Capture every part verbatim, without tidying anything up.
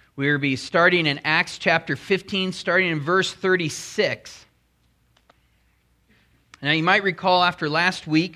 We will be starting in Acts chapter fifteen, starting in verse thirty-six. Now, you might recall after last week,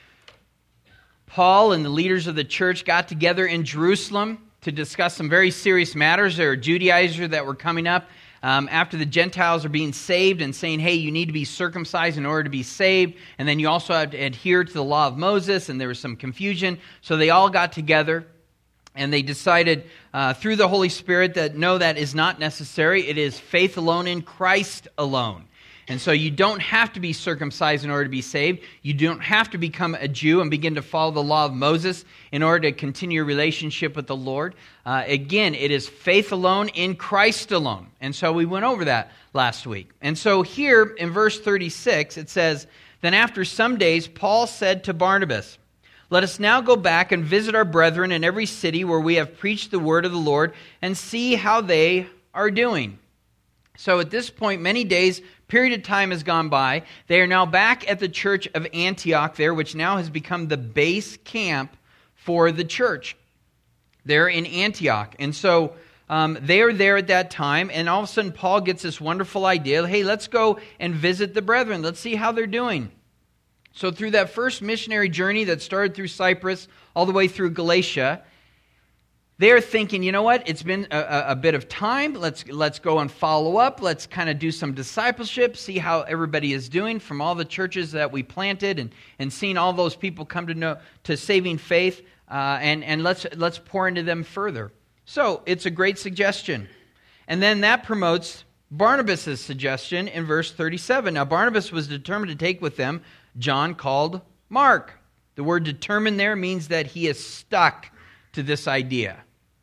Paul and the leaders of the church got together in Jerusalem to discuss some very serious matters. There were Judaizers that were coming up um, after the Gentiles are being saved and saying, hey, you need to be circumcised in order to be saved. And then you also have to adhere to the law of Moses, and there was some confusion. So they all got together, and they decided uh, through the Holy Spirit that no, that is not necessary. It is faith alone in Christ alone. And so you don't have to be circumcised in order to be saved. You don't have to become a Jew and begin to follow the law of Moses in order to continue your relationship with the Lord. Uh, again, it is faith alone in Christ alone. And so we went over that last week. And so here in verse thirty-six, it says, "Then after some days, Paul said to Barnabas, 'Let us now go back and visit our brethren in every city where we have preached the word of the Lord and see how they are doing.'" So at this point, many days, period of time has gone by. They are now back at the church of Antioch there, which now has become the base camp for the church. They're in Antioch. And so um, they are there at that time, and all of a sudden Paul gets this wonderful idea, hey, let's go and visit the brethren. Let's see how they're doing. So through that first missionary journey that started through Cyprus all the way through Galatia, they're thinking, you know what, it's been a, a bit of time, let's let's go and follow up, let's kind of do some discipleship, see how everybody is doing from all the churches that we planted and, and seeing all those people come to know to saving faith, uh, and, and let's let's pour into them further. So it's a great suggestion. And then that promotes Barnabas' suggestion in verse thirty-seven. Now Barnabas was determined to take with them John called Mark. The word determined there means that he is stuck to this idea.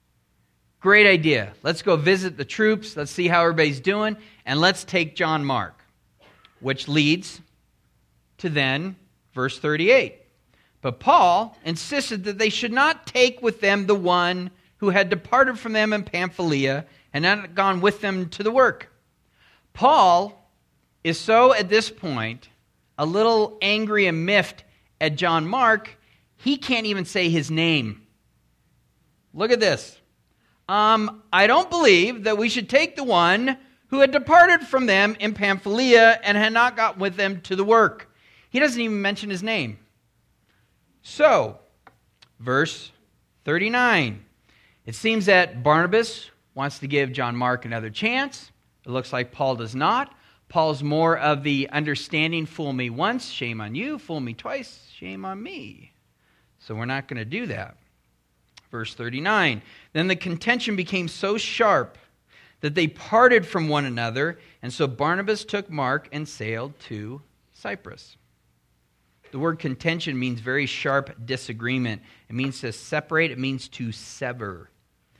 Great idea. Let's go visit the troops. Let's see how everybody's doing. And let's take John Mark. Which leads to then verse thirty-eight. But Paul insisted that they should not take with them the one who had departed from them in Pamphylia and not gone with them to the work. Paul is so, at this point, a little angry and miffed at John Mark, he can't even say his name. Look at this. Um, I don't believe that we should take the one who had departed from them in Pamphylia and had not got with them to the work. He doesn't even mention his name. So, verse thirty-nine. It seems that Barnabas wants to give John Mark another chance. It looks like Paul does not. Paul's more of the understanding, fool me once, shame on you, fool me twice, shame on me. So we're not going to do that. Verse thirty-nine, then the contention became so sharp that they parted from one another, and so Barnabas took Mark and sailed to Cyprus. The word contention means very sharp disagreement. It means to separate. It means to sever.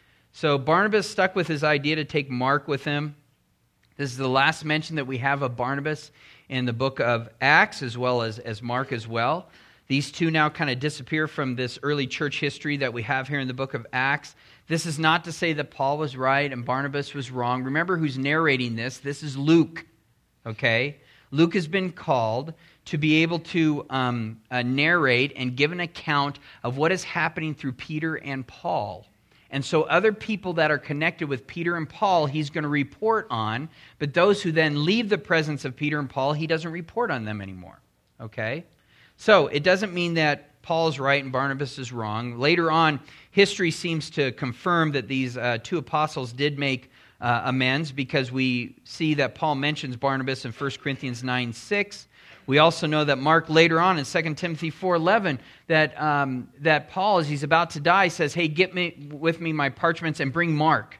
So Barnabas stuck with his idea to take Mark with him. This is the last mention that we have of Barnabas in the book of Acts, as well as, as Mark as well. These two now kind of disappear from this early church history that we have here in the book of Acts. This is not to say that Paul was right and Barnabas was wrong. Remember who's narrating this. This is Luke, okay? Luke has been called to be able to um, uh, narrate and give an account of what is happening through Peter and Paul. And so other people that are connected with Peter and Paul, he's going to report on, but those who then leave the presence of Peter and Paul, he doesn't report on them anymore, okay? So it doesn't mean that Paul's right and Barnabas is wrong. Later on, history seems to confirm that these uh, two apostles did make uh, amends, because we see that Paul mentions Barnabas in First Corinthians nine six. We also know that Mark later on in Second Timothy four eleven, that, um, that Paul, as he's about to die, says, hey, get me with me my parchments and bring Mark,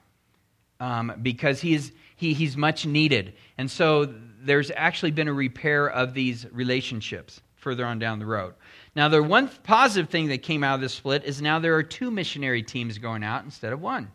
um, because he is, he, he's much needed. And so there's actually been a repair of these relationships further on down the road. Now, the one positive thing that came out of this split is now there are two missionary teams going out instead of one.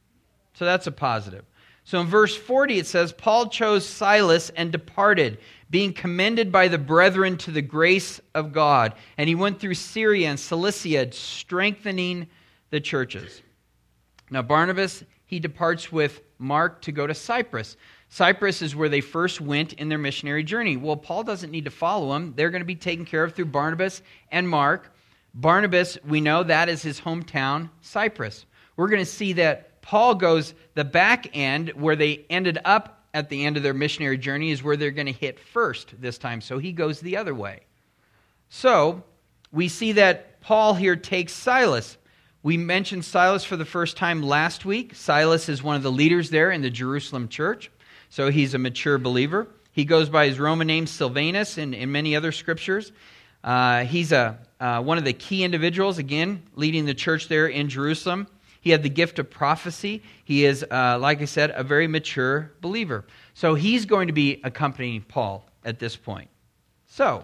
So that's a positive. So in verse forty it says, Paul chose Silas and departed, being commended by the brethren to the grace of God. And he went through Syria and Cilicia, strengthening the churches. Now Barnabas, he departs with Mark to go to Cyprus. Cyprus is where they first went in their missionary journey. Well, Paul doesn't need to follow them. They're going to be taken care of through Barnabas and Mark. Barnabas, we know that is his hometown, Cyprus. we're going to see that Paul goes the back end, where they ended up at the end of their missionary journey, is where they're going to hit first this time. So he goes the other way. So we see that Paul here takes Silas. We mentioned Silas for the first time last week. Silas is one of the leaders there in the Jerusalem church. So he's a mature believer. He goes by his Roman name Silvanus in, in many other scriptures. Uh, he's a uh, one of the key individuals, again, leading the church there in Jerusalem. He had the gift of prophecy. He is, uh, like I said, a very mature believer. So he's going to be accompanying Paul at this point. So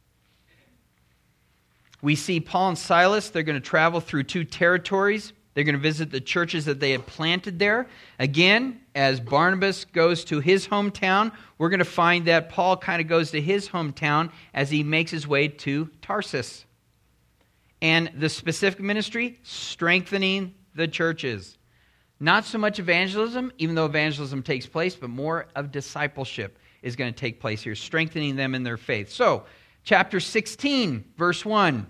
we see Paul and Silas. They're going to travel through two territories. They're going to visit the churches that they had planted there. Again, as Barnabas goes to his hometown, we're going to find that Paul kind of goes to his hometown as he makes his way to Tarsus. And the specific ministry, strengthening the churches. Not so much evangelism, even though evangelism takes place, but more of discipleship is going to take place here, strengthening them in their faith. So, chapter sixteen, verse one.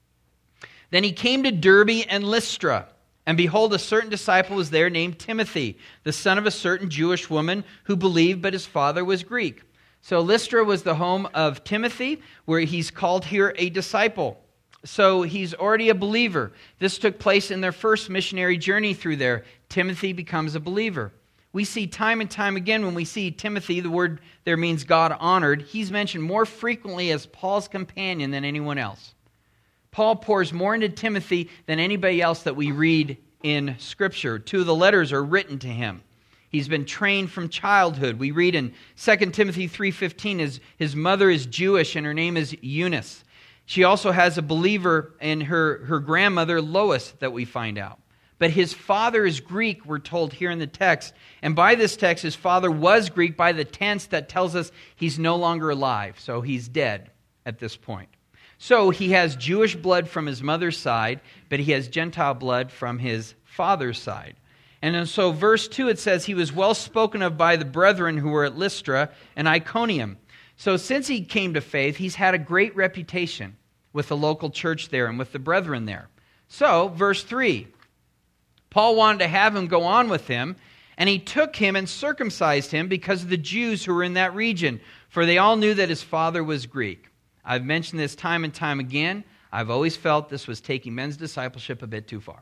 Then he came to Derbe and Lystra, and behold, a certain disciple was there named Timothy, the son of a certain Jewish woman who believed, but his father was Greek. So Lystra was the home of Timothy, where he's called here a disciple. So he's already a believer. This took place in their first missionary journey through there. Timothy becomes a believer. We see time and time again when we see Timothy, the word there means God honored, he's mentioned more frequently as Paul's companion than anyone else. Paul pours more into Timothy than anybody else that we read in Scripture. Two of the letters are written to him. He's been trained from childhood. We read in Second Timothy three fifteen, his, his mother is Jewish and her name is Eunice. She also has a believer in her, her grandmother, Lois, that we find out. But his father is Greek, we're told here in the text. And by this text, his father was Greek by the tense that tells us he's no longer alive. So he's dead at this point. So he has Jewish blood from his mother's side, but he has Gentile blood from his father's side. And so verse two, it says, he was well spoken of by the brethren who were at Lystra and Iconium. So since he came to faith, he's had a great reputation with the local church there and with the brethren there. So, verse three, Paul wanted to have him go on with him, and he took him and circumcised him because of the Jews who were in that region, for they all knew that his father was Greek. I've mentioned this time and time again. I've always felt this was taking men's discipleship a bit too far.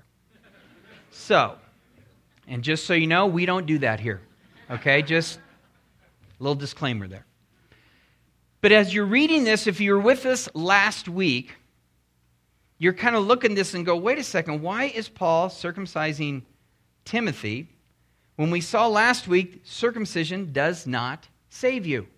So, and just so you know, we don't do that here. Okay, just a little disclaimer there. But as you're reading this, if you were with us last week, you're kind of looking at this and go, wait a second, why is Paul circumcising Timothy when we saw last week circumcision does not save you?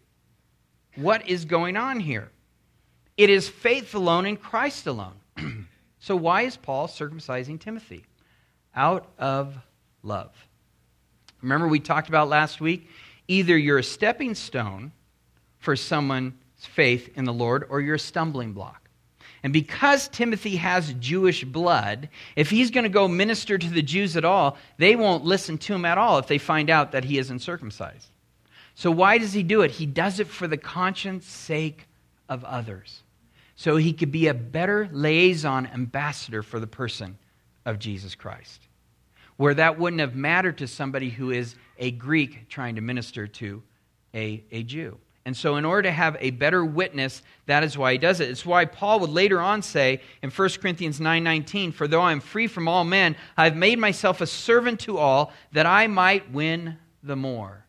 What is going on here? It is faith alone in Christ alone. So why is Paul circumcising Timothy? Out of love. Remember we talked about last week, either you're a stepping stone for someone's faith in the Lord, or you're a stumbling block. And because Timothy has Jewish blood, if he's going to go minister to the Jews at all, they won't listen to him at all if they find out that he isn't circumcised. So why does he do it? He does it for the conscience sake of others, so he could be a better liaison ambassador for the person of Jesus Christ, where that wouldn't have mattered to somebody who is a Greek trying to minister to a, a Jew. And so in order to have a better witness, that is why he does it. It's why Paul would later on say in First Corinthians nine nineteen, for though I am free from all men, I have made myself a servant to all, that I might win the more.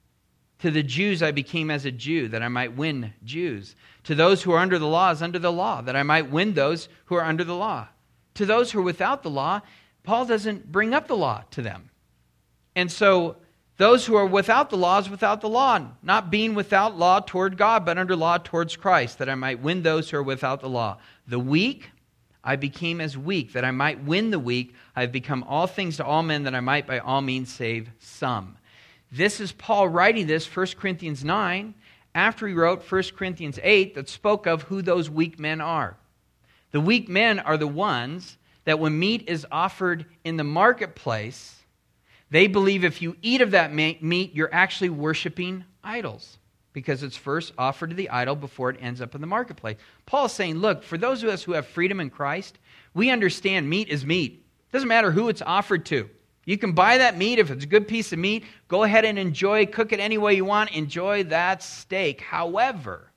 To the Jews I became as a Jew, that I might win Jews. To those who are under the law as under the law, that I might win those who are under the law. To those who are without the law, Paul doesn't bring up the law to them. And so those who are without the law is without the law, not being without law toward God, but under law towards Christ, that I might win those who are without the law. The weak I became as weak, that I might win the weak. I have become all things to all men, that I might by all means save some. This is Paul writing this, First Corinthians nine, after he wrote First Corinthians eight, that spoke of who those weak men are. The weak men are the ones that when meat is offered in the marketplace, they believe if you eat of that meat, you're actually worshiping idols, because it's first offered to the idol before it ends up in the marketplace. Paul is saying, look, for those of us who have freedom in Christ, we understand meat is meat. Doesn't matter who it's offered to. You can buy that meat. If it's a good piece of meat, go ahead and enjoy, cook it any way you want, enjoy that steak. However,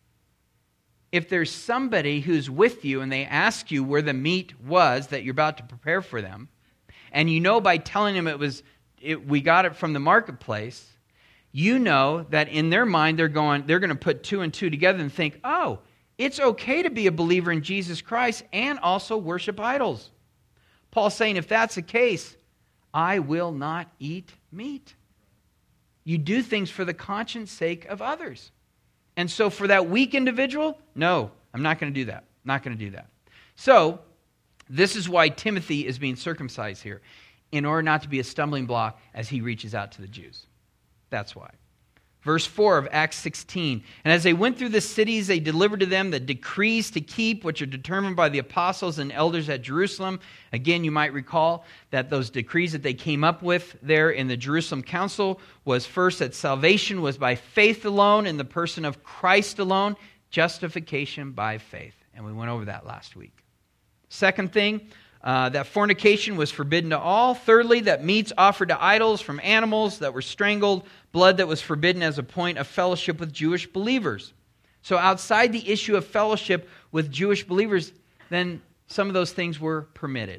if there's somebody who's with you and they ask you where the meat was that you're about to prepare for them, and you know by telling them it was, it, we got it from the marketplace, you know that in their mind they're going, they're going to put two and two together and think, oh, it's okay to be a believer in Jesus Christ and also worship idols. Paul's saying, if that's the case, I will not eat meat. You do things for the conscience sake of others. And so for that weak individual, no, I'm not going to do that. Not going to do that. So this is why Timothy is being circumcised here, in order not to be a stumbling block as he reaches out to the Jews. That's why. Verse four of Acts sixteen, and as they went through the cities, they delivered to them the decrees to keep, which are determined by the apostles and elders at Jerusalem. Again, you might recall that those decrees that they came up with there in the Jerusalem council was first that salvation was by faith alone in the person of Christ alone, justification by faith. And we went over that last week. Second thing, Uh, that fornication was forbidden to all. Thirdly, that meats offered to idols from animals that were strangled, blood that was forbidden as a point of fellowship with Jewish believers. So outside the issue of fellowship with Jewish believers, then some of those things were permitted.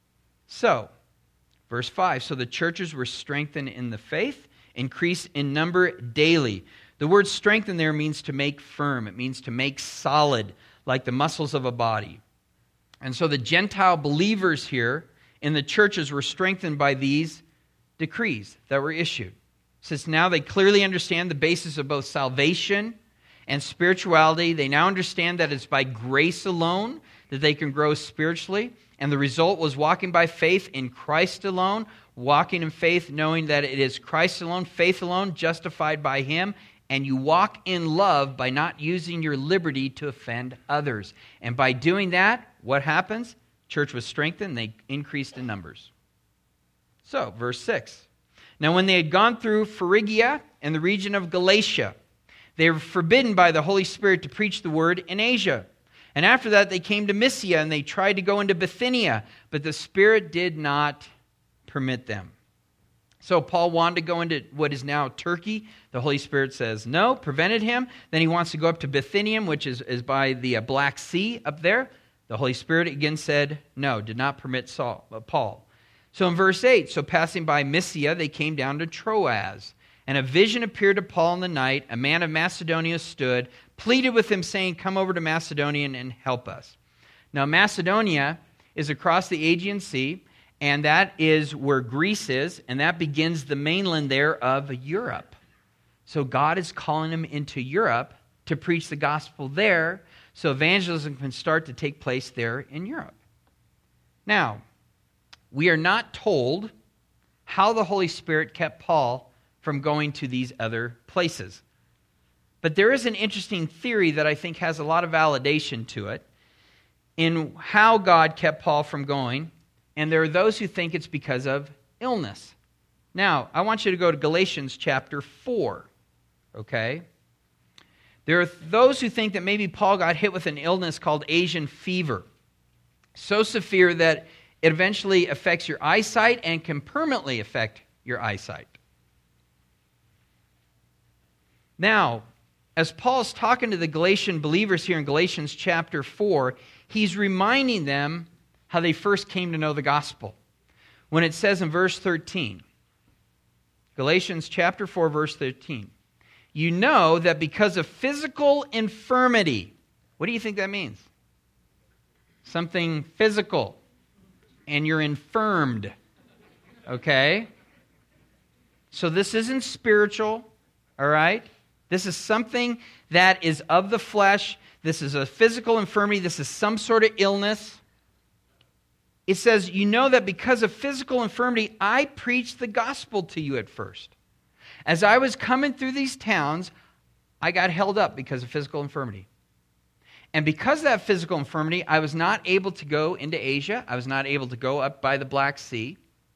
So, verse five, so the churches were strengthened in the faith, increased in number daily. The word strengthen there means to make firm. It means to make solid, like the muscles of a body. And so the Gentile believers here in the churches were strengthened by these decrees that were issued. Since now they clearly understand the basis of both salvation and spirituality, they now understand that it's by grace alone that they can grow spiritually. And the result was walking by faith in Christ alone, walking in faith knowing that it is Christ alone, faith alone, justified by Him. And you walk in love by not using your liberty to offend others. And by doing that, what happens? Church was strengthened, they increased in numbers. So, verse six. Now when they had gone through Phrygia and the region of Galatia, they were forbidden by the Holy Spirit to preach the word in Asia. And after that they came to Mysia and they tried to go into Bithynia, but the Spirit did not permit them. So Paul wanted to go into what is now Turkey. The Holy Spirit says no, prevented him. Then he wants to go up to Bithynium, which is, is by the uh, Black Sea up there. The Holy Spirit again said no, did not permit Saul, uh, Paul. So in verse eight, so passing by Mysia, they came down to Troas. And a vision appeared to Paul in the night. A man of Macedonia stood, pleaded with him, saying, come over to Macedonia and help us. Now Macedonia is across the Aegean Sea, and that is where Greece is, and that begins the mainland there of Europe. So God is calling them into Europe to preach the gospel there, so evangelism can start to take place there in Europe. Now, we are not told how the Holy Spirit kept Paul from going to these other places. But there is an interesting theory that I think has a lot of validation to it in how God kept Paul from going. And there are those who think it's because of illness. Now, I want you to go to Galatians chapter four, okay? There are those who think that maybe Paul got hit with an illness called Asian fever, so severe that it eventually affects your eyesight and can permanently affect your eyesight. Now, as Paul's talking to the Galatian believers here in Galatians chapter four, he's reminding them how they first came to know the gospel. When it says in verse thirteen, Galatians chapter four, verse thirteen, you know that because of physical infirmity, what do you think that means? Something physical, and you're infirmed, okay? So this isn't spiritual, all right? This is something that is of the flesh. This is a physical infirmity. This is some sort of illness. It says, you know that because of physical infirmity, I preached the gospel to you at first. As I was coming through these towns, I got held up because of physical infirmity. And because of that physical infirmity, I was not able to go into Asia. I was not able to go up by the Black Sea.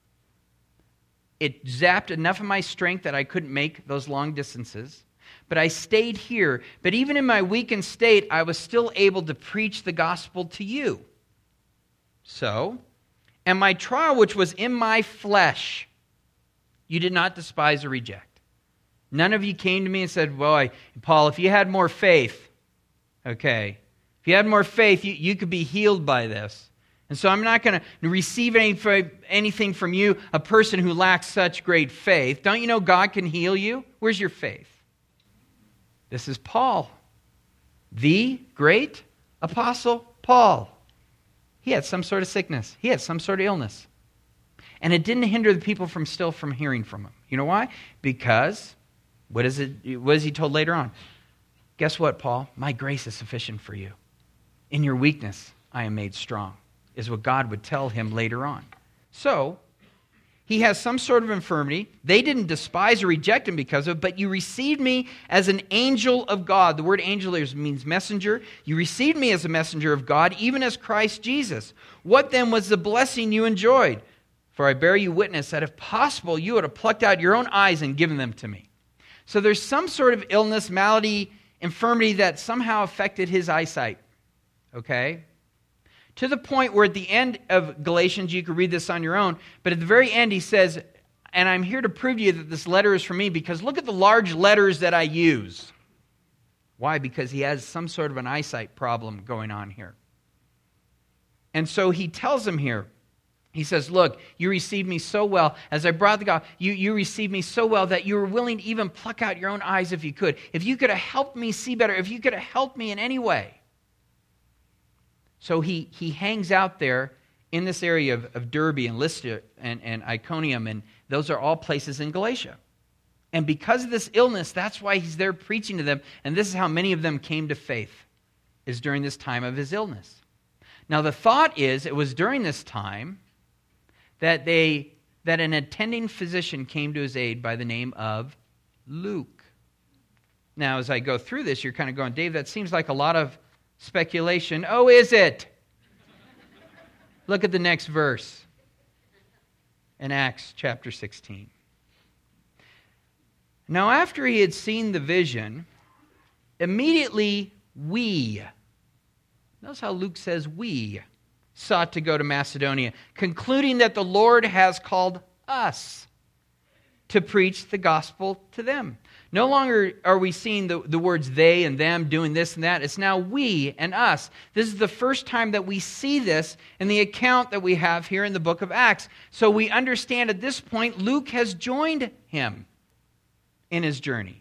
It zapped enough of my strength that I couldn't make those long distances. But I stayed here. But even in my weakened state, I was still able to preach the gospel to you. So, And my trial, which was in my flesh, you did not despise or reject. None of you came to me and said, boy, Paul, if you had more faith, okay, if you had more faith, you, you could be healed by this. And so I'm not going to receive any, anything from you, a person who lacks such great faith. Don't you know God can heal you? Where's your faith? This is Paul, the great apostle Paul. He had some sort of sickness. He had some sort of illness. And it didn't hinder the people from still from hearing from him. You know why? Because, what is it? What is he told later on? Guess what, Paul? My grace is sufficient for you. In your weakness, I am made strong, is what God would tell him later on. So, he has some sort of infirmity. They didn't despise or reject him because of it, but you received me as an angel of God. The word angel here means messenger. You received me as a messenger of God, even as Christ Jesus. What then was the blessing you enjoyed? For I bear you witness that if possible, you would have plucked out your own eyes and given them to me. So there's some sort of illness, malady, infirmity that somehow affected his eyesight. Okay? To the point where at the end of Galatians, you can read this on your own, but at the very end he says, and I'm here to prove to you that this letter is for me because look at the large letters that I use. Why? Because he has some sort of an eyesight problem going on here. And so he tells them here, he says, look, you received me so well. As I brought the gospel, you, you received me so well that you were willing to even pluck out your own eyes if you could. If you could have helped me see better, if you could have helped me in any way. So he, he hangs out there in this area of, of Derbe and Lystra and, and Iconium, and those are all places in Galatia. And because of this illness, that's why he's there preaching to them. And this is how many of them came to faith, is during this time of his illness. Now the thought is, it was during this time that they that an attending physician came to his aid by the name of Luke. Now as I go through this, you're kind of going, Dave, that seems like a lot of speculation. Oh, is it? Look at the next verse in Acts chapter sixteen. Now, after he had seen the vision, immediately we, notice how Luke says we, sought to go to Macedonia, concluding that the Lord has called us to preach the gospel to them. No longer are we seeing the, the words they and them doing this and that. It's now we and us. This is the first time that we see this in the account that we have here in the book of Acts. So we understand at this point Luke has joined him in his journey.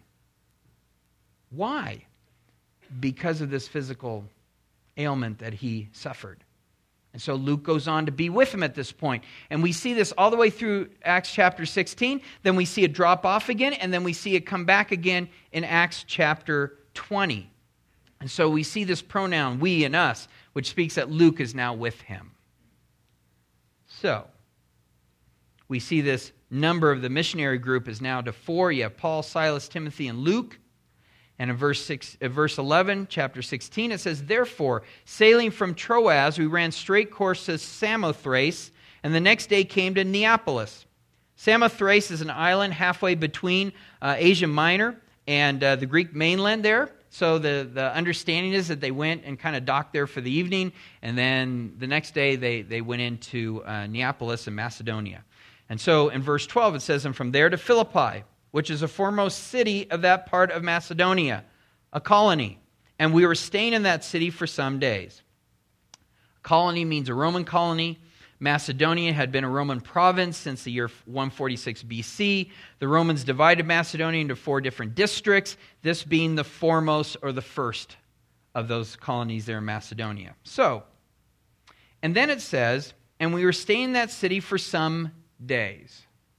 Why? Because of this physical ailment that he suffered. And so Luke goes on to be with him at this point. And we see this all the way through Acts chapter sixteen. Then we see it drop off again. And then we see it come back again in Acts chapter twenty. And so we see this pronoun, we and us, which speaks that Luke is now with him. So, we see this number of the missionary group is now to four. You have Paul, Silas, Timothy, and Luke. And in verse six, uh, verse eleven, chapter sixteen, it says, therefore, sailing from Troas, we ran straight course to Samothrace, and the next day came to Neapolis. Samothrace is an island halfway between uh, Asia Minor and uh, the Greek mainland there. So the, the understanding is that they went and kind of docked there for the evening, and then the next day they, they went into uh, Neapolis in Macedonia. And so in verse twelve, it says, and from there to Philippi, which is a foremost city of that part of Macedonia, a colony. And we were staying in that city for some days. Colony means a Roman colony. Macedonia had been a Roman province since the year one forty-six B C. The Romans divided Macedonia into four different districts, this being the foremost or the first of those colonies there in Macedonia. So, and then it says, and we were staying in that city for some days.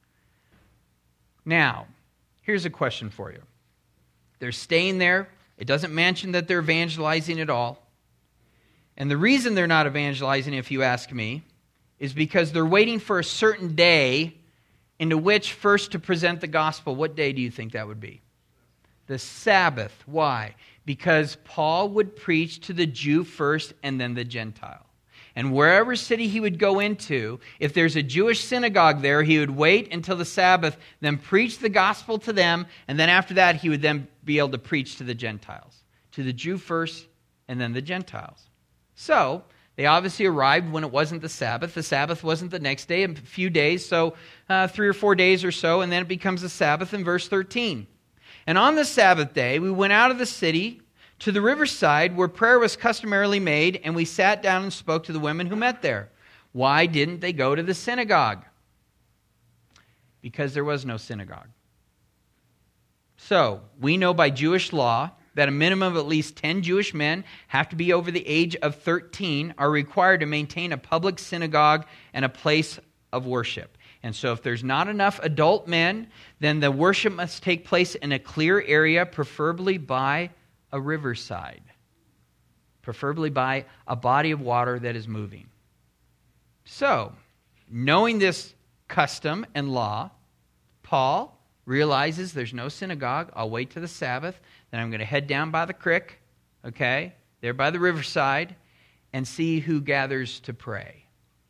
Now, here's a question for you. They're staying there. It doesn't mention that they're evangelizing at all. And the reason they're not evangelizing, if you ask me, is because they're waiting for a certain day into which first to present the gospel. What day do you think that would be? The Sabbath. Why? Because Paul would preach to the Jew first and then the Gentile. And wherever city he would go into, if there's a Jewish synagogue there, he would wait until the Sabbath, then preach the gospel to them, and then after that he would then be able to preach to the Gentiles. To the Jew first, and then the Gentiles. So, They obviously arrived when it wasn't the Sabbath. The Sabbath wasn't the next day, a few days, so uh, three or four days or so, and then it becomes a Sabbath in verse thirteen. And on the Sabbath day, we went out of the city to the riverside where prayer was customarily made, and we sat down and spoke to the women who met there. Why didn't they go to the synagogue? Because there was no synagogue. So, we know by Jewish law that a minimum of at least ten Jewish men have to be over the age of thirteen, are required to maintain a public synagogue and a place of worship. And so if there's not enough adult men, then the worship must take place in a clear area, preferably by a riverside, preferably by a body of water that is moving. So, knowing this custom and law, Paul realizes there's no synagogue. I'll wait to the Sabbath. Then I'm going to head down by the creek, okay, there by the riverside, and see who gathers to pray.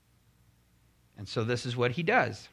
And so this is what he does.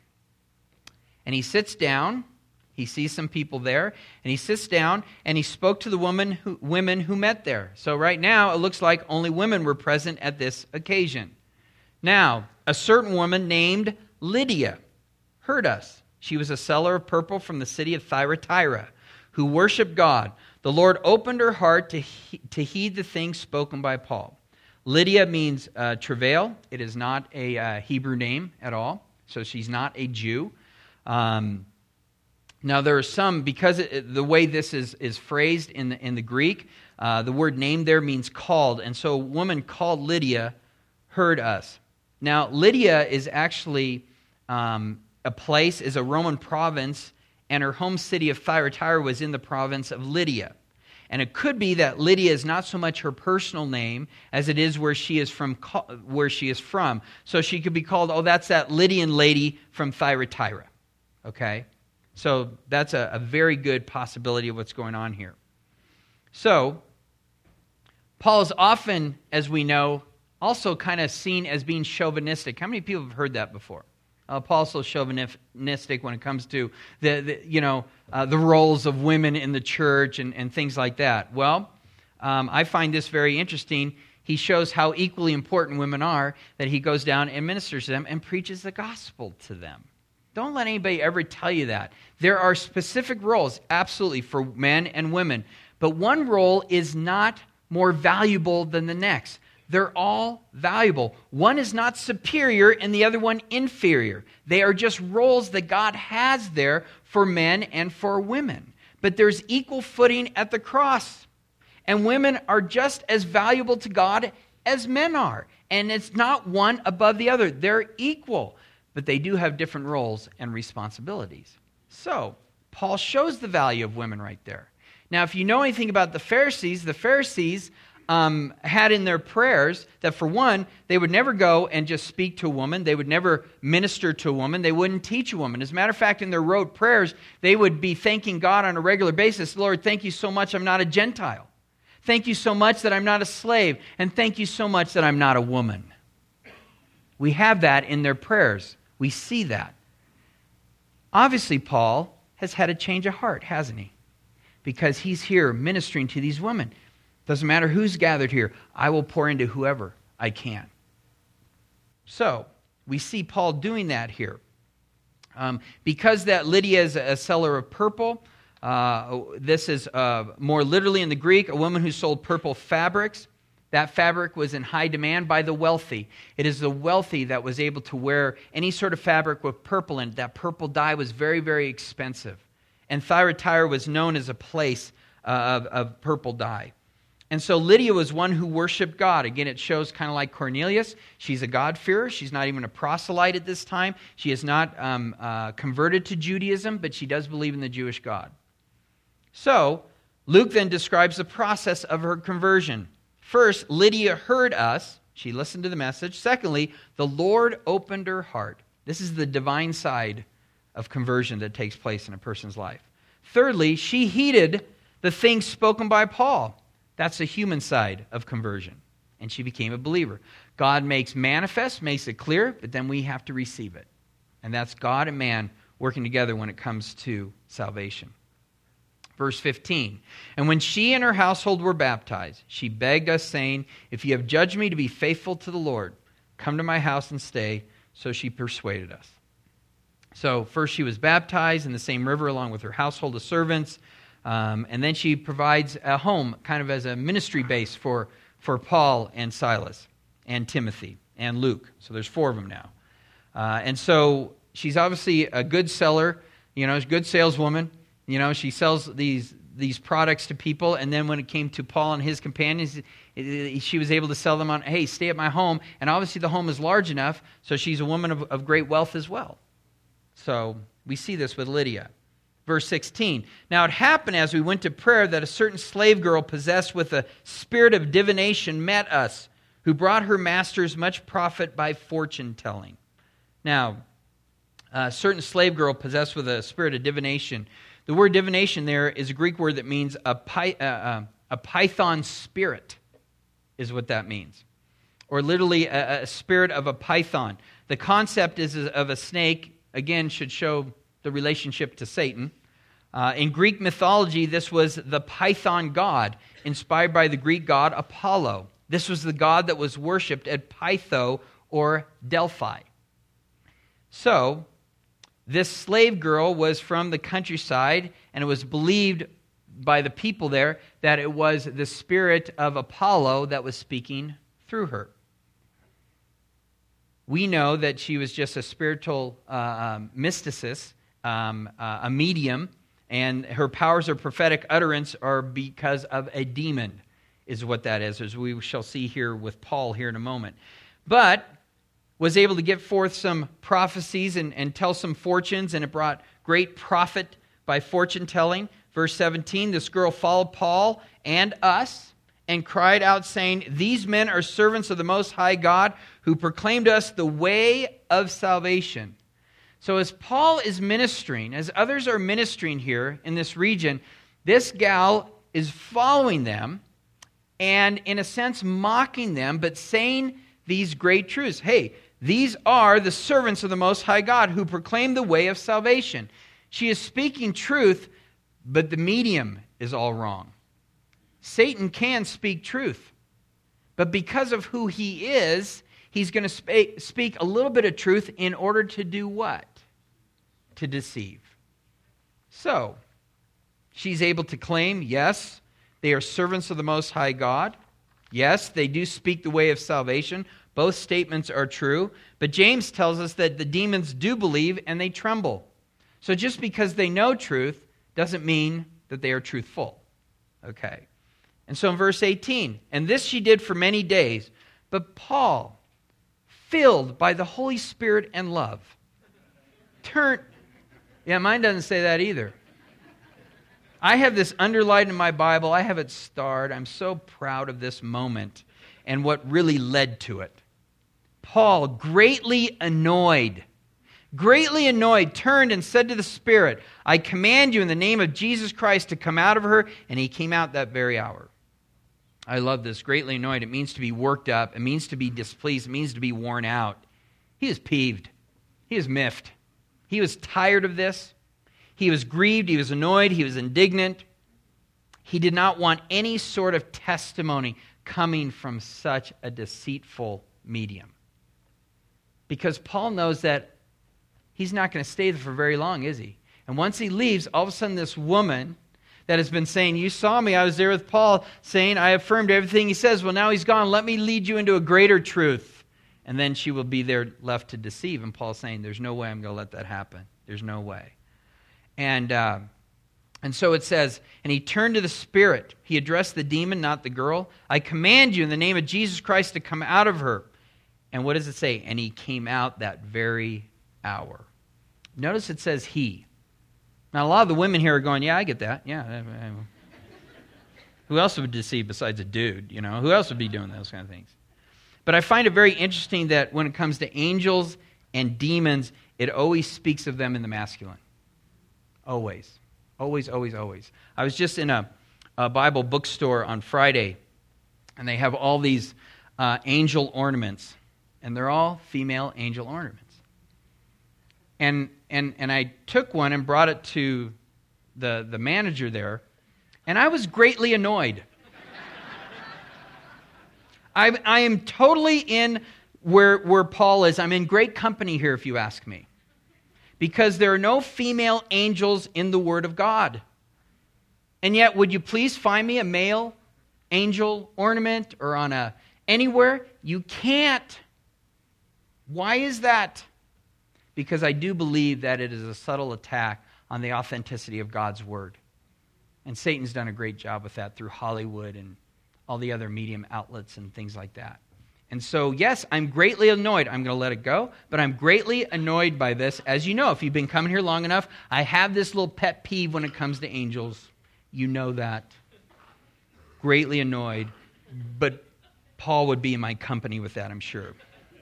And he sits down. He sees some people there, and he sits down, and he spoke to the woman who, women who met there. So right now, it looks like only women were present at this occasion. Now, a certain woman named Lydia heard us. She was a seller of purple from the city of Thyatira, who worshiped God. The Lord opened her heart to, he- to heed the things spoken by Paul. Lydia means uh, travail. It is not a uh, Hebrew name at all, so she's not a Jew. Um, now, there are some, because it, the way this is, is phrased in the, in the Greek, uh, the word named there means called, and so a woman called Lydia heard us. Now, Lydia is actually um, a place, is a Roman province, and her home city of Thyatira was in the province of Lydia. And it could be that Lydia is not so much her personal name as it is where she is from. Where she is from. So she could be called, oh, that's that Lydian lady from Thyatira. Okay? So that's a, a very good possibility of what's going on here. So, Paul is often, as we know, also kind of seen as being chauvinistic. How many people have heard that before? Uh, Paul's so chauvinistic when it comes to the, the you know uh, the roles of women in the church and, and things like that. Well, um, I find this very interesting. He shows how equally important women are, that he goes down and ministers to them and preaches the gospel to them. Don't let anybody ever tell you that. There are specific roles, absolutely, for men and women. But one role is not more valuable than the next. They're all valuable. One is not superior and the other one inferior. They are just roles that God has there for men and for women. But there's equal footing at the cross. And women are just as valuable to God as men are. And it's not one above the other. They're equal. But they do have different roles and responsibilities. So, Paul shows the value of women right there. Now, if you know anything about the Pharisees, the Pharisees Um, had in their prayers that, for one, they would never go and just speak to a woman. They would never minister to a woman. They wouldn't teach a woman. As a matter of fact, in their rote prayers, they would be thanking God on a regular basis. Lord, thank you so much I'm not a Gentile. Thank you so much that I'm not a slave. And thank you so much that I'm not a woman. We have that in their prayers. We see that. Obviously, Paul has had a change of heart, hasn't he? Because he's here ministering to these women. Doesn't matter who's gathered here. I will pour into whoever I can. So, we see Paul doing that here. Um, because that Lydia is a seller of purple, uh, this is uh, more literally in the Greek, a woman who sold purple fabrics. That fabric was in high demand by the wealthy. It is the wealthy that was able to wear any sort of fabric with purple in it. That purple dye was very, very expensive. And Thyatira was known as a place uh, of, of purple dye. And so Lydia was one who worshiped God. Again, it shows kind of like Cornelius. She's a God-fearer. She's not even a proselyte at this time. She is not um, uh, converted to Judaism, but she does believe in the Jewish God. So, Luke then describes the process of her conversion. First, Lydia heard us. She listened to the message. Secondly, the Lord opened her heart. This is the divine side of conversion that takes place in a person's life. Thirdly, she heeded the things spoken by Paul. That's the human side of conversion. And she became a believer. God makes manifest, makes it clear, but then we have to receive it. And that's God and man working together when it comes to salvation. Verse fifteen, and when she and her household were baptized, she begged us, saying, if you have judged me to be faithful to the Lord, come to my house and stay. So she persuaded us. So first she was baptized in the same river along with her household of servants, um, and then she provides a home kind of as a ministry base for, for Paul and Silas and Timothy and Luke. So there's four of them now. Uh, and so she's obviously a good seller, you know, a good saleswoman. You know, she sells these these products to people, and then when it came to Paul and his companions, she was able to sell them on, hey, stay at my home. And obviously the home is large enough, so she's a woman of, of great wealth as well. So we see this with Lydia. Verse sixteen, now it happened as we went to prayer that a certain slave girl possessed with a spirit of divination met us, who brought her masters much profit by fortune telling. Now, a certain slave girl possessed with a spirit of divination. The word divination there is a Greek word that means a, py, uh, uh, a python spirit, is what that means. Or literally a, a spirit of a python. The concept is of a snake, again, should show the relationship to Satan. Uh, in Greek mythology, this was the python god, inspired by the Greek god Apollo. This was the god that was worshipped at Pytho or Delphi. So, this slave girl was from the countryside, and it was believed by the people there that it was the spirit of Apollo that was speaking through her. We know that she was just a spiritual uh, um, mysticist, um, uh, a medium, and her powers of prophetic utterance are because of a demon, is what that is, as we shall see here with Paul here in a moment. But was able to get forth some prophecies and, and tell some fortunes, and it brought great profit by fortune telling. Verse seventeen, this girl followed Paul and us and cried out, saying, these men are servants of the Most High God, who proclaimed us the way of salvation. So as Paul is ministering, as others are ministering here in this region, this gal is following them and in a sense mocking them, but saying these great truths. Hey, these are the servants of the Most High God who proclaim the way of salvation. She is speaking truth, but the medium is all wrong. Satan can speak truth, but because of who he is, he's going to sp- speak a little bit of truth in order to do what? To deceive. So, she's able to claim, yes, they are servants of the Most High God. Yes, they do speak the way of salvation. Both statements are true, but James tells us that the demons do believe and they tremble. So just because they know truth doesn't mean that they are truthful. Okay. And so in verse eighteen, and this she did for many days, but Paul, filled by the Holy Spirit and love, turned... Yeah, mine doesn't say that either. I have this underlined in my Bible. I have it starred. I'm so proud of this moment and what really led to it. Paul, greatly annoyed, greatly annoyed, turned and said to the Spirit, I command you in the name of Jesus Christ to come out of her. And he came out that very hour. I love this. Greatly annoyed. It means to be worked up. It means to be displeased. It means to be worn out. He is peeved. He is miffed. He was tired of this. He was grieved. He was annoyed. He was indignant. He did not want any sort of testimony coming from such a deceitful medium. Because Paul knows that he's not going to stay there for very long, is he? And once he leaves, all of a sudden this woman that has been saying, you saw me, I was there with Paul, saying, I affirmed everything he says. Well, now he's gone. Let me lead you into a greater truth. And then she will be there left to deceive. And Paul's saying, there's no way I'm going to let that happen. There's no way. And uh, and so it says, and he turned to the Spirit. He addressed the demon, not the girl. I command you in the name of Jesus Christ to come out of her. And what does it say? And he came out that very hour. Notice it says he. Now, a lot of the women here are going, yeah, I get that. Yeah. Who else would deceive besides a dude? You know, who else would be doing those kind of things? But I find it very interesting that when it comes to angels and demons, it always speaks of them in the masculine. Always. Always, always, always. I was just in a, a Bible bookstore on Friday, and they have all these uh, angel ornaments, and they're all female angel ornaments. And and and I took one and brought it to the, the manager there, and I was greatly annoyed. I, I am totally in where, where Paul is. I'm in great company here, if you ask me. Because there are no female angels in the Word of God. And yet, would you please find me a male angel ornament or on a anywhere? You can't. Why is that? Because I do believe that it is a subtle attack on the authenticity of God's Word. And Satan's done a great job with that through Hollywood and all the other medium outlets and things like that. And so, yes, I'm greatly annoyed. I'm going to let it go, but I'm greatly annoyed by this. As you know, if you've been coming here long enough, I have this little pet peeve when it comes to angels. You know that. Greatly annoyed, but Paul would be in my company with that, I'm sure.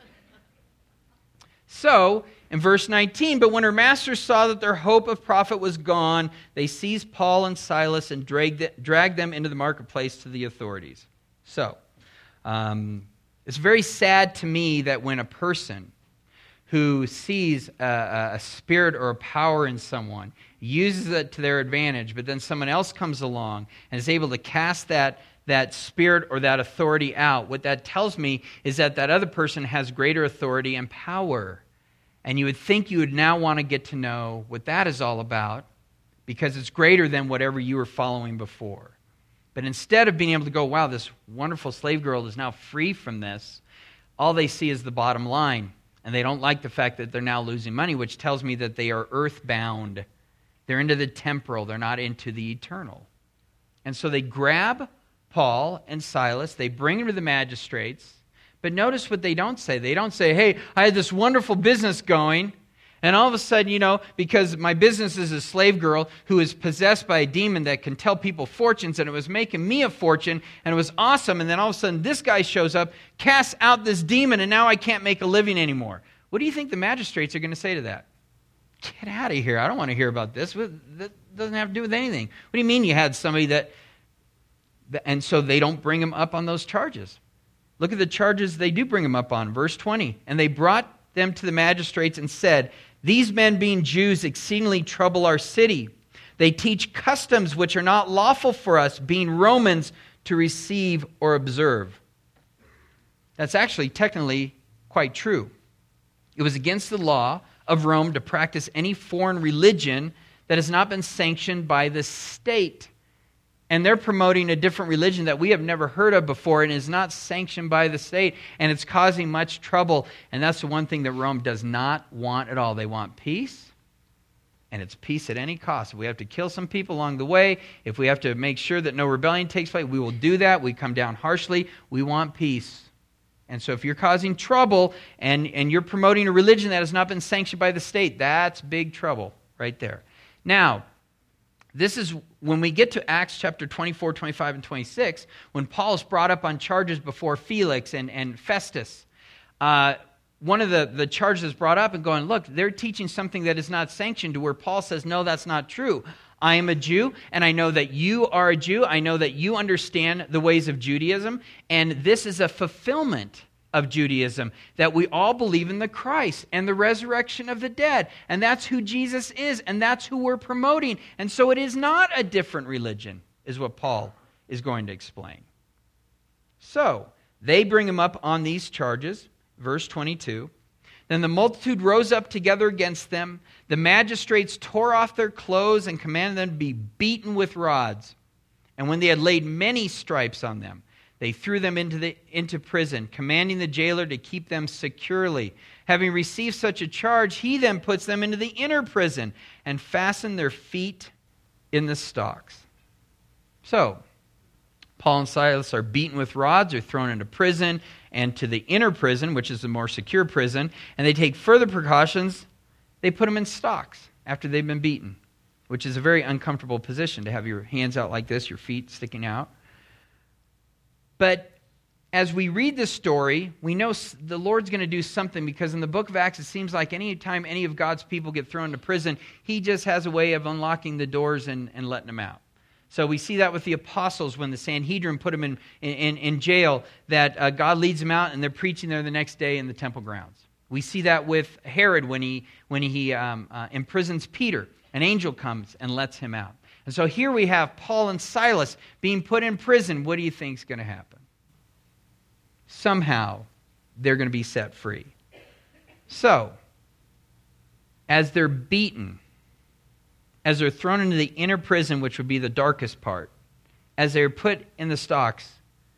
So, in verse nineteen, but when her masters saw that their hope of profit was gone, they seized Paul and Silas and dragged dragged them into the marketplace to the authorities. So, um, it's very sad to me that when a person who sees a, a spirit or a power in someone uses it to their advantage, but then someone else comes along and is able to cast that that spirit or that authority out, what that tells me is that that other person has greater authority and power. And you would think you would now want to get to know what that is all about because it's greater than whatever you were following before. But instead of being able to go, wow, this wonderful slave girl is now free from this, all they see is the bottom line. And they don't like the fact that they're now losing money, which tells me that they are earthbound. They're into the temporal. They're not into the eternal. And so they grab Paul and Silas. They bring them to the magistrates. But notice what they don't say. They don't say, hey, I had this wonderful business going, and all of a sudden, you know, because my business is a slave girl who is possessed by a demon that can tell people fortunes, and it was making me a fortune, and it was awesome, and then all of a sudden this guy shows up, casts out this demon, and now I can't make a living anymore. What do you think the magistrates are going to say to that? Get out of here. I don't want to hear about this. That doesn't have to do with anything. What do you mean you had somebody that... And so they don't bring him up on those charges. Look at the charges they do bring him up on. Verse twenty. And they brought them to the magistrates and said, these men being Jews exceedingly trouble our city. They teach customs which are not lawful for us, being Romans, to receive or observe. That's actually technically quite true. It was against the law of Rome to practice any foreign religion that has not been sanctioned by the state. And they're promoting a different religion that we have never heard of before and is not sanctioned by the state. And it's causing much trouble. And that's the one thing that Rome does not want at all. They want peace. And it's peace at any cost. If we have to kill some people along the way, if we have to make sure that no rebellion takes place, we will do that. We come down harshly. We want peace. And so if you're causing trouble and, and you're promoting a religion that has not been sanctioned by the state, that's big trouble right there. Now, this is when we get to Acts chapter twenty-four, twenty-five, and twenty-six, when Paul is brought up on charges before Felix and, and Festus. Uh, one of the, the charges is brought up and going, look, they're teaching something that is not sanctioned, to where Paul says, no, that's not true. I am a Jew, and I know that you are a Jew. I know that you understand the ways of Judaism, and this is a fulfillment of Judaism, that we all believe in the Christ and the resurrection of the dead. And that's who Jesus is, and that's who we're promoting. And so it is not a different religion, is what Paul is going to explain. So, they bring him up on these charges, verse twenty-two. Then the multitude rose up together against them. The magistrates tore off their clothes and commanded them to be beaten with rods. And when they had laid many stripes on them, they threw them into the into prison, commanding the jailer to keep them securely. Having received such a charge, he then puts them into the inner prison and fastened their feet in the stocks. So, Paul and Silas are beaten with rods, are thrown into prison, and to the inner prison, which is the more secure prison, and they take further precautions. They put them in stocks after they've been beaten, which is a very uncomfortable position to have your hands out like this, your feet sticking out. But as we read this story, we know the Lord's going to do something, because in the book of Acts, it seems like any time any of God's people get thrown into prison, he just has a way of unlocking the doors and, and letting them out. So we see that with the apostles when the Sanhedrin put them in, in, in jail, that uh, God leads them out and they're preaching there the next day in the temple grounds. We see that with Herod when he, when he um, uh, imprisons Peter. An angel comes and lets him out. And so here we have Paul and Silas being put in prison. What do you think is going to happen? Somehow, they're going to be set free. So, as they're beaten, as they're thrown into the inner prison, which would be the darkest part, as they're put in the stocks,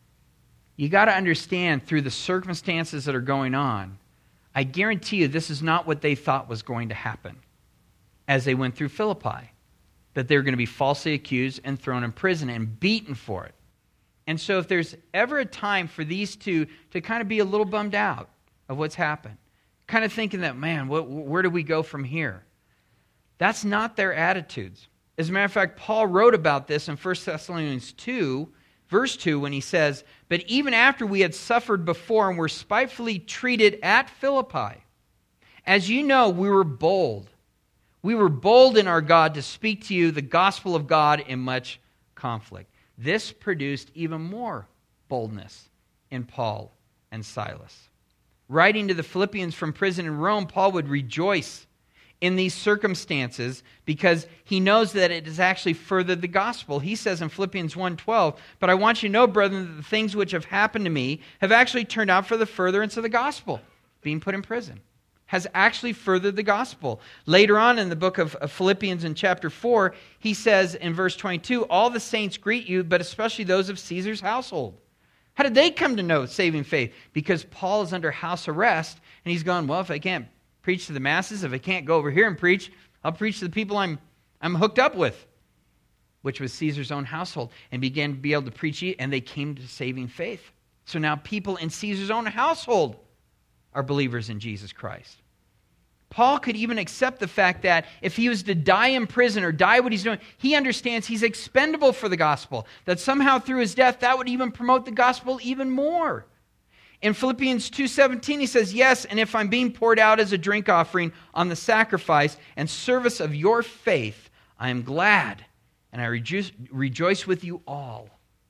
you got to understand through the circumstances that are going on, I guarantee you this is not what they thought was going to happen as they went through Philippi, that they were going to be falsely accused and thrown in prison and beaten for it. And so if there's ever a time for these two to kind of be a little bummed out of what's happened, kind of thinking that, man, what, where do we go from here? That's not their attitudes. As a matter of fact, Paul wrote about this in First Thessalonians two, verse two, when he says, "But even after we had suffered before and were spitefully treated at Philippi, as you know, we were bold. We were bold in our God to speak to you the gospel of God in much conflict." This produced even more boldness in Paul and Silas. Writing to the Philippians from prison in Rome, Paul would rejoice in these circumstances because he knows that it has actually furthered the gospel. He says in Philippians one twelve, "But I want you to know, brethren, that the things which have happened to me have actually turned out for the furtherance of the gospel." Being put in prison has actually furthered the gospel. Later on in the book of Philippians in chapter four, he says in verse twenty-two, "All the saints greet you, but especially those of Caesar's household." How did they come to know saving faith? Because Paul is under house arrest, and he's gone, well, if I can't preach to the masses, if I can't go over here and preach, I'll preach to the people I'm, I'm hooked up with, which was Caesar's own household, and began to be able to preach, and they came to saving faith. So now people in Caesar's own household are believers in Jesus Christ. Paul could even accept the fact that if he was to die in prison or die what he's doing, he understands he's expendable for the gospel, that somehow through his death, that would even promote the gospel even more. In Philippians two seventeen, he says, "Yes, and if I'm being poured out as a drink offering on the sacrifice and service of your faith, I am glad, and I rejoice, rejoice with you all."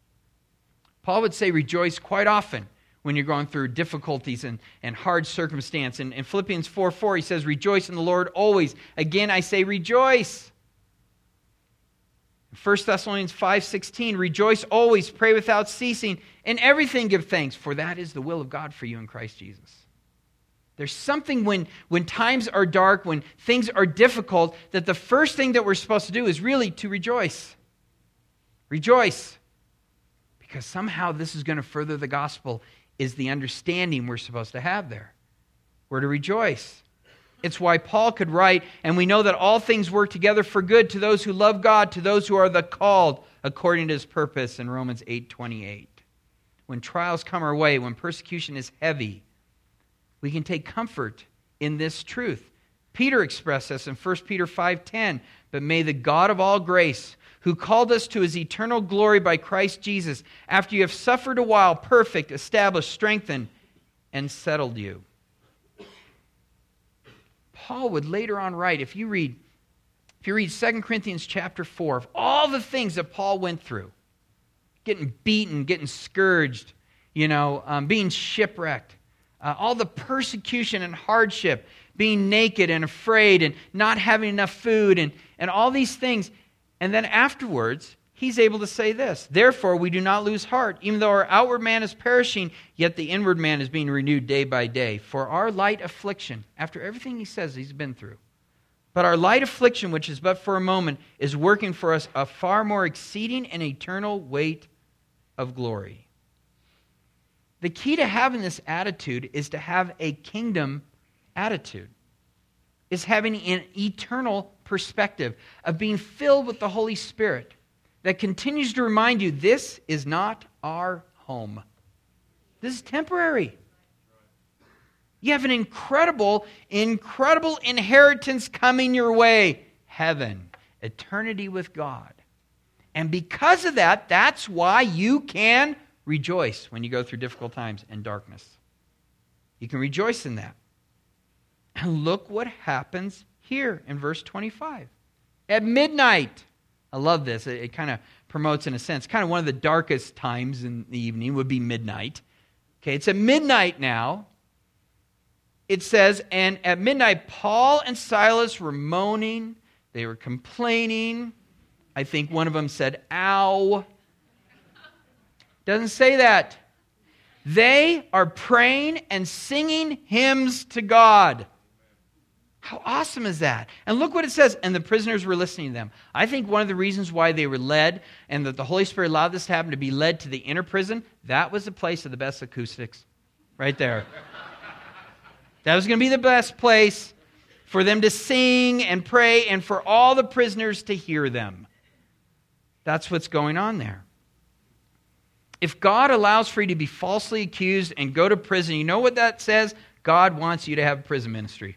Paul would say rejoice quite often when you're going through difficulties and, and hard circumstance. And in Philippians four four, he says, "Rejoice in the Lord always. Again, I say rejoice." In First Thessalonians five sixteen, "Rejoice always, pray without ceasing, in everything give thanks, for that is the will of God for you in Christ Jesus." There's something when, when times are dark, when things are difficult, that the first thing that we're supposed to do is really to rejoice. Rejoice. Because somehow this is going to further the gospel, is the understanding we're supposed to have there. We're to rejoice. It's why Paul could write, "And we know that all things work together for good to those who love God, to those who are the called according to his purpose," in Romans eight twenty-eight. When trials come our way, when persecution is heavy, we can take comfort in this truth. Peter expressed this in First Peter five ten, "But may the God of all grace, who called us to his eternal glory by Christ Jesus, after you have suffered a while, perfect, establish, strengthen, and settled you." Paul would later on write, if you read, if you read Second Corinthians chapter four, of all the things that Paul went through, getting beaten, getting scourged, you know, um, being shipwrecked, uh, all the persecution and hardship, being naked and afraid and not having enough food and, and all these things. And then afterwards, he's able to say this, "Therefore we do not lose heart. Even though our outward man is perishing, yet the inward man is being renewed day by day. For our light affliction," after everything he says he's been through, "but our light affliction, which is but for a moment, is working for us a far more exceeding and eternal weight of glory." The key to having this attitude is to have a kingdom attitude. Is having an eternal perspective of being filled with the Holy Spirit that continues to remind you this is not our home. This is temporary. You have an incredible, incredible inheritance coming your way. Heaven, eternity with God. And because of that, that's why you can rejoice when you go through difficult times and darkness. You can rejoice in that. And look what happens here in verse twenty-five. At midnight. I love this. It, it kind of promotes, in a sense, kind of one of the darkest times in the evening would be midnight. Okay, it's at midnight now. It says, "And at midnight Paul and Silas were moaning." They were complaining. I think one of them said, ow. Doesn't say that. They are praying and singing hymns to God. How awesome is that? And look what it says. And the prisoners were listening to them. I think one of the reasons why they were led and that the Holy Spirit allowed this to happen, to be led to the inner prison, that was the place of the best acoustics. Right there. That was going to be the best place for them to sing and pray and for all the prisoners to hear them. That's what's going on there. If God allows for you to be falsely accused and go to prison, you know what that says? God wants you to have a prison ministry.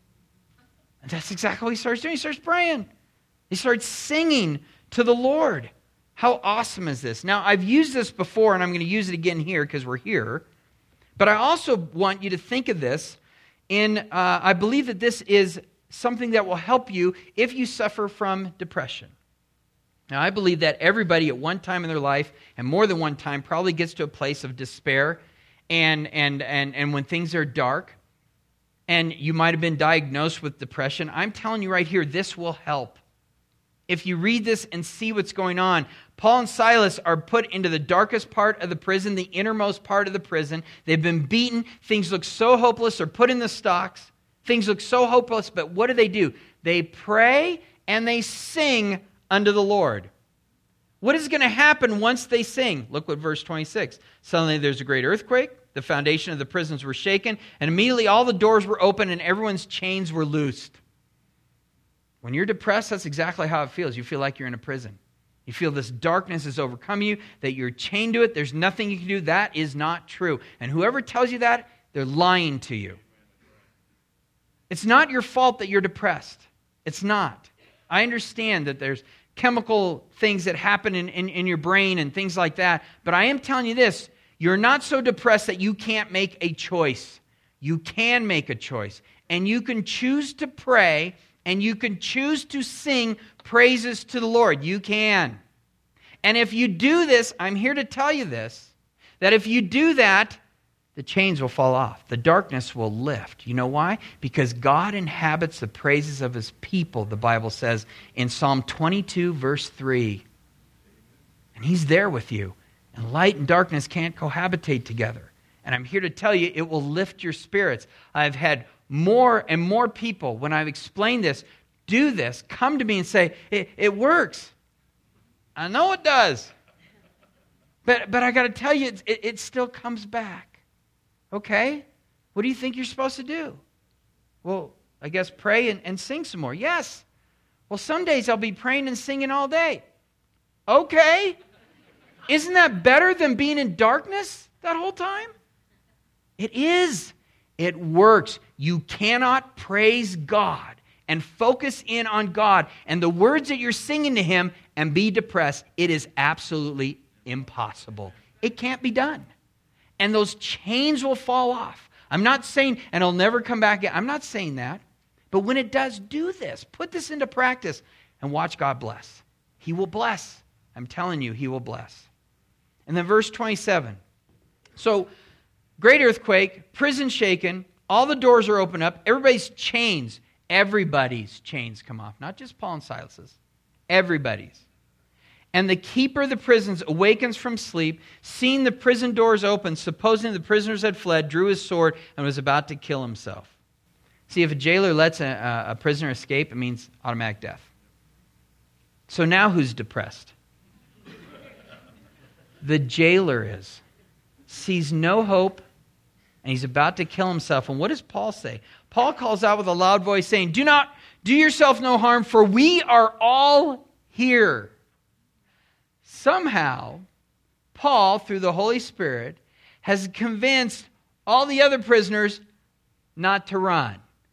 And that's exactly what he starts doing. He starts praying. He starts singing to the Lord. How awesome is this? Now, I've used this before, and I'm going to use it again here because we're here. But I also want you to think of this in, uh, I believe that this is something that will help you if you suffer from depression. Now, I believe that everybody at one time in their life, and more than one time, probably gets to a place of despair, and and and and when things are dark, and you might have been diagnosed with depression, I'm telling you right here, this will help. If you read this and see what's going on, Paul and Silas are put into the darkest part of the prison, the innermost part of the prison. They've been beaten. Things look so hopeless. They're put in the stocks. Things look so hopeless, but what do they do? They pray and they sing unto the Lord. What is going to happen once they sing? Look what verse twenty-six. Suddenly there's a great earthquake. The foundation of the prisons were shaken, and immediately all the doors were open and everyone's chains were loosed. When you're depressed, that's exactly how it feels. You feel like you're in a prison. You feel this darkness has overcome you, that you're chained to it. There's nothing you can do. That is not true. And whoever tells you that, they're lying to you. It's not your fault that you're depressed. It's not. I understand that there's chemical things that happen in, in, in your brain and things like that. But I am telling you this, you're not so depressed that you can't make a choice. You can make a choice. And you can choose to pray, and you can choose to sing praises to the Lord. You can. And if you do this, I'm here to tell you this, that if you do that, the chains will fall off. The darkness will lift. You know why? Because God inhabits the praises of his people, the Bible says in Psalm twenty-two, verse three. And he's there with you. And light and darkness can't cohabitate together. And I'm here to tell you, it will lift your spirits. I've had more and more people, when I've explained this, do this, come to me and say, it, it works. I know it does. But, but I got to tell you, it, it, it still comes back. Okay, what do you think you're supposed to do? Well, I guess pray and, and sing some more. Yes. Well, some days I'll be praying and singing all day. Okay. Isn't that better than being in darkness that whole time? It is. It works. You cannot praise God and focus in on God and the words that you're singing to him and be depressed. It is absolutely impossible. It can't be done. And those chains will fall off. I'm not saying, and it'll never come back again. I'm not saying that. But when it does, do this. Put this into practice and watch God bless. He will bless. I'm telling you, he will bless. And then verse twenty-seven. So, great earthquake, prison shaken, all the doors are open up, everybody's chains, everybody's chains come off. Not just Paul and Silas's. Everybody's. And the keeper of the prisons awakens from sleep, seeing the prison doors open, supposing the prisoners had fled, drew his sword, and was about to kill himself. See, if a jailer lets a, a prisoner escape, it means automatic death. So now who's depressed? The jailer is. Sees no hope, and he's about to kill himself. And what does Paul say? Paul calls out with a loud voice, saying, Do not do yourself no harm, for we are all here. Somehow, Paul, through the Holy Spirit, has convinced all the other prisoners not to run.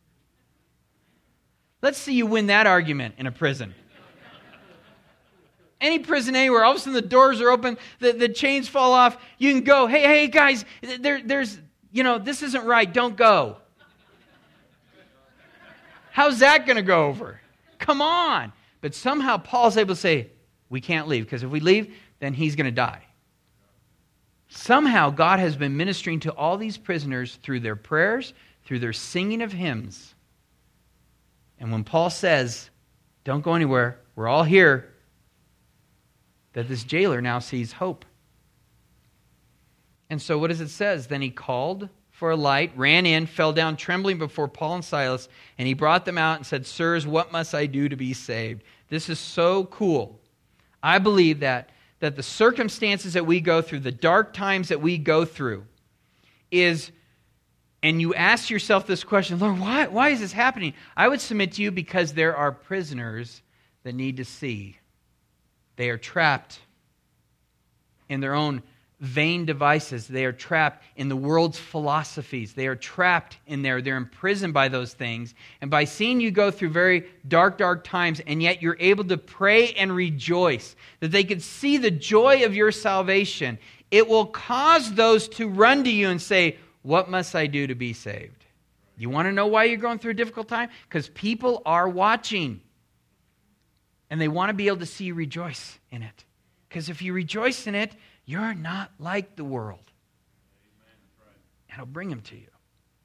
Let's see you win that argument in a prison. Any prison anywhere, all of a sudden the doors are open, the, the chains fall off, you can go, hey, hey, guys, there, there's, you know, this isn't right, don't go. How's that going to go over? Come on. But somehow Paul's able to say, we can't leave, because if we leave, then he's going to die. Somehow God has been ministering to all these prisoners through their prayers, through their singing of hymns. And when Paul says, don't go anywhere, we're all here, that this jailer now sees hope. And so what does it says? Then he called for a light, ran in, fell down trembling before Paul and Silas, and he brought them out and said, "Sirs, what must I do to be saved?" This is so cool. I believe that, that the circumstances that we go through, the dark times that we go through, is, and you ask yourself this question, Lord, why, why is this happening? I would submit to you because there are prisoners that need to see. They are trapped in their own vain devices. They are trapped in the world's philosophies. They are trapped in there. They're imprisoned by those things. And by seeing you go through very dark, dark times, and yet you're able to pray and rejoice, that they could see the joy of your salvation, it will cause those to run to you and say, "What must I do to be saved?" You want to know why you're going through a difficult time? Because people are watching. And they want to be able to see you rejoice in it. Because if you rejoice in it, you're not like the world. And it'll bring them to you.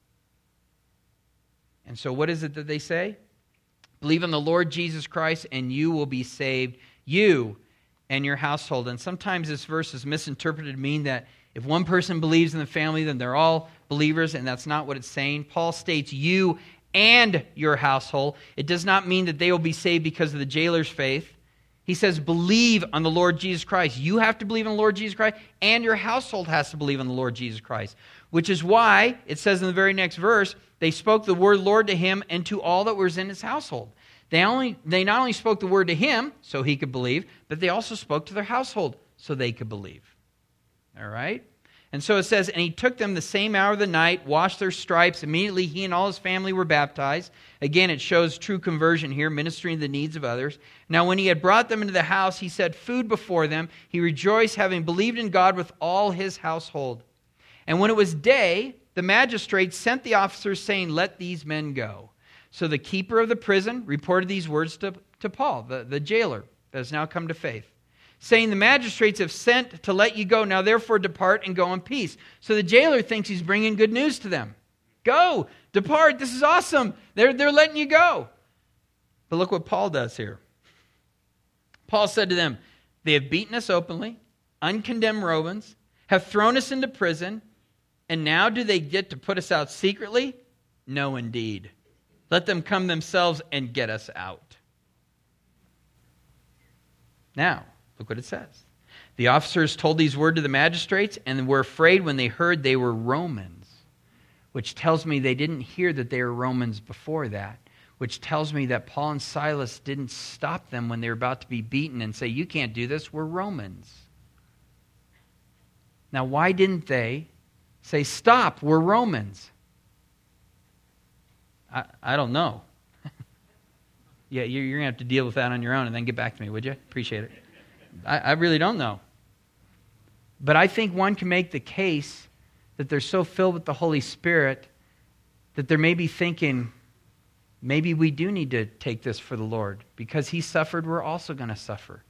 And so what is it that they say? Believe in the Lord Jesus Christ and you will be saved, you and your household. And sometimes this verse is misinterpreted to mean that if one person believes in the family, then they're all believers, and that's not what it's saying. Paul states you and your household. It does not mean that they will be saved because of the jailer's faith. He says, believe on the Lord Jesus Christ. You have to believe in the Lord Jesus Christ, and your household has to believe in the Lord Jesus Christ. Which is why, it says in the very next verse, they spoke the word Lord to him and to all that was in his household. They only they not only spoke the word to him, so he could believe, but they also spoke to their household, so they could believe. All right? And so it says, and he took them the same hour of the night, washed their stripes. Immediately he and all his family were baptized. Again, it shows true conversion here, ministering to the needs of others. Now when he had brought them into the house, he set food before them. He rejoiced, having believed in God with all his household. And when it was day, the magistrates sent the officers, saying, let these men go. So the keeper of the prison reported these words to, to Paul, the, the jailer, that has now come to faith, saying, the magistrates have sent to let you go. Now therefore depart and go in peace. So the jailer thinks he's bringing good news to them. Go, depart, this is awesome. They're, they're letting you go. But look what Paul does here. Paul said to them, they have beaten us openly, uncondemned Romans, have thrown us into prison, and now do they get to put us out secretly? No, indeed. Let them come themselves and get us out. Now, look what it says. The officers told these words to the magistrates and were afraid when they heard they were Romans, which tells me they didn't hear that they were Romans before that, which tells me that Paul and Silas didn't stop them when they were about to be beaten and say, you can't do this, we're Romans. Now, why didn't they say, stop, we're Romans? I, I don't know. Yeah, you're, you're going to have to deal with that on your own and then get back to me, would you? Appreciate it. I, I really don't know. But I think one can make the case that they're so filled with the Holy Spirit that they're maybe thinking, maybe we do need to take this for the Lord. Because he suffered, we're also going to suffer.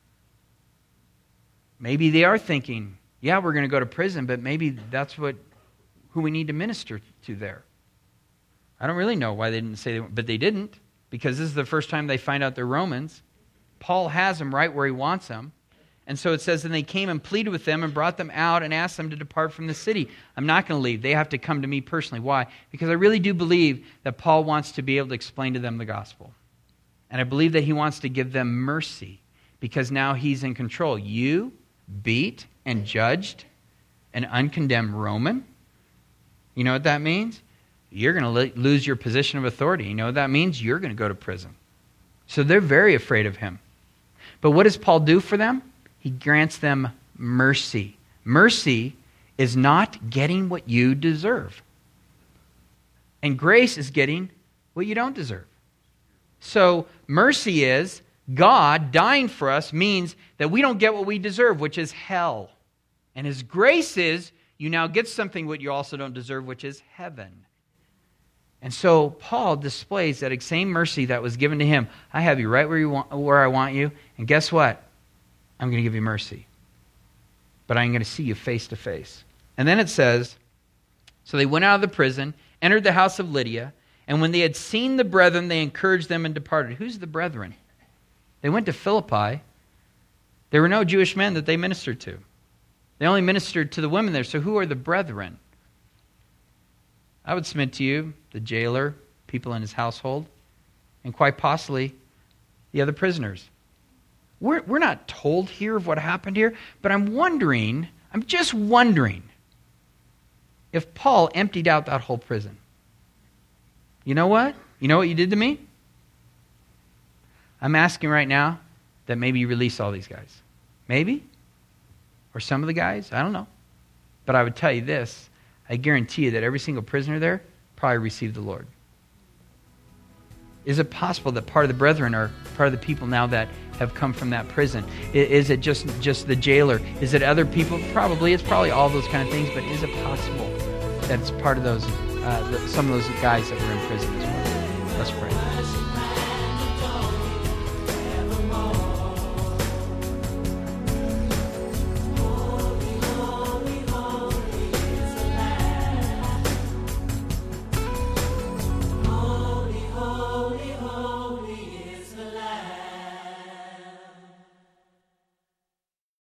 Maybe they are thinking, yeah, we're going to go to prison, but maybe that's what who we need to minister to there. I don't really know why they didn't say, they, but they didn't, because this is the first time they find out they're Romans. Paul has them right where he wants them. And so it says, and they came and pleaded with them and brought them out and asked them to depart from the city. I'm not going to leave. They have to come to me personally. Why? Because I really do believe that Paul wants to be able to explain to them the gospel. And I believe that he wants to give them mercy because now he's in control. You beat and judged an uncondemned Roman. You know what that means? You're going to lose your position of authority. You know what that means? You're going to go to prison. So they're very afraid of him. But what does Paul do for them? He grants them mercy. Mercy is not getting what you deserve. And grace is getting what you don't deserve. So mercy is God dying for us means that we don't get what we deserve, which is hell. And his grace is you now get something what you also don't deserve, which is heaven. And so Paul displays that same mercy that was given to him. I have you right where you want, where I want you. And guess what? I'm going to give you mercy. But I'm going to see you face to face. And then it says, so they went out of the prison, entered the house of Lydia, and when they had seen the brethren, they encouraged them and departed. Who's the brethren? They went to Philippi, There were no Jewish men that they ministered to. They only ministered to the women there. So who are the brethren? I would submit to you, the jailer, people in his household, and quite possibly the other prisoners. We're, we're not told here of what happened here, but I'm wondering, I'm just wondering, if Paul emptied out that whole prison. You know what? You know what you did to me? I'm asking right now that maybe you release all these guys. Maybe? Or some of the guys? I don't know. But I would tell you this. I guarantee you that every single prisoner there probably received the Lord. Is it possible that part of the brethren are part of the people now that have come from that prison? Is it just, just the jailer? Is it other people? Probably. It's probably all those kind of things. But is it possible that it's part of those, uh, the, some of those guys that were in prison as well? Let's pray.